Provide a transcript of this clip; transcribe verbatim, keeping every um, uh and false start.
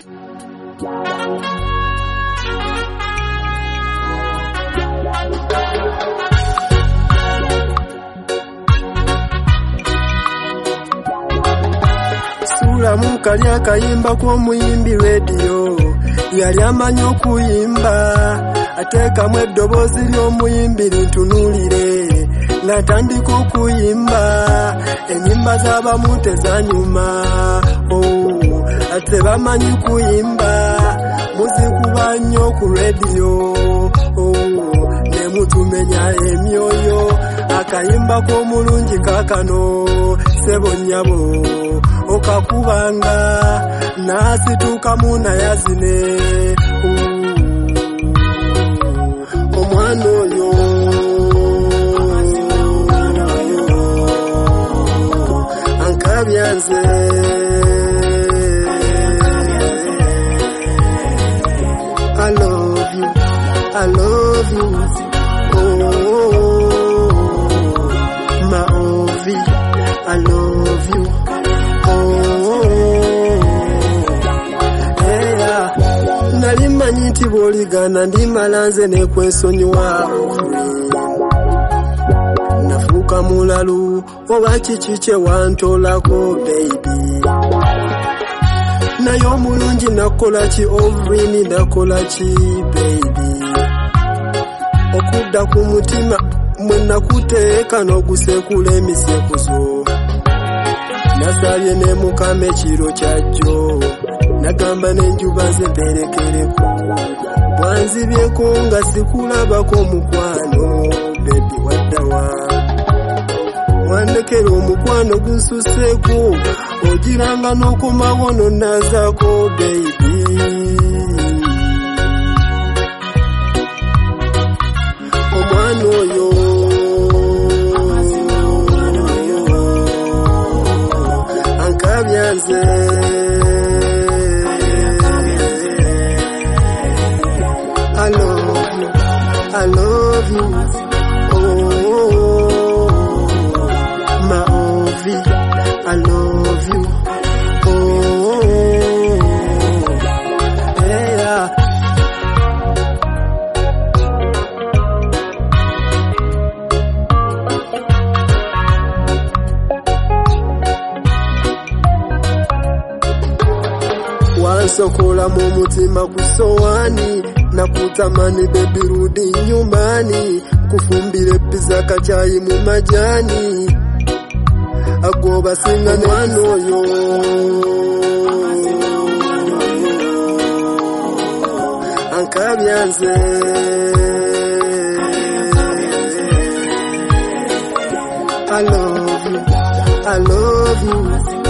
Sula mukali akayimba kwa muyimbi radio yali amanyo kuyimba ateka mu eddobozi ly'omuyimbi lintunulire natandika okuyimba enyimba z'abamu tezanyuma oh ate bamanyi kuyimba muzikuba nnyo ku radio oh ne mutumenya emyoyo akayimba k'omulungi kakano sebonyabo okakubanga nasituka munayazine omwana oyo ankabyanze I love you, I love you, oh my Ovi, I love you. Nalimanyi nti bw'oligana ndimalanze ne kwesonyiwa nafuuka mulalu oba kiki kye wantolako baby naye omulungi nakola ki ovini nakola ki baby okudda ku mutima mwe nakuteeka n'ogusekula emisekuzo nasabye ne mukama ekiro kyajjo nagamba n'enjuba ze mperekereko bwanzibyeko nga sikulabako mukwano bebi waddawa wandekera omukwano gunsuseeko ogiranga n'okomawono nazaako bebi omwana oyo ankabyanze I love you, I love you, oh, my Ovi, I love you, oh, yeah. Wansokola mu mutima kusowani nakutamani baby rudi nyumbani kufumbire pizza kachayi mu majani agoba singa mwana oyo ankabyanze I love you, I love you.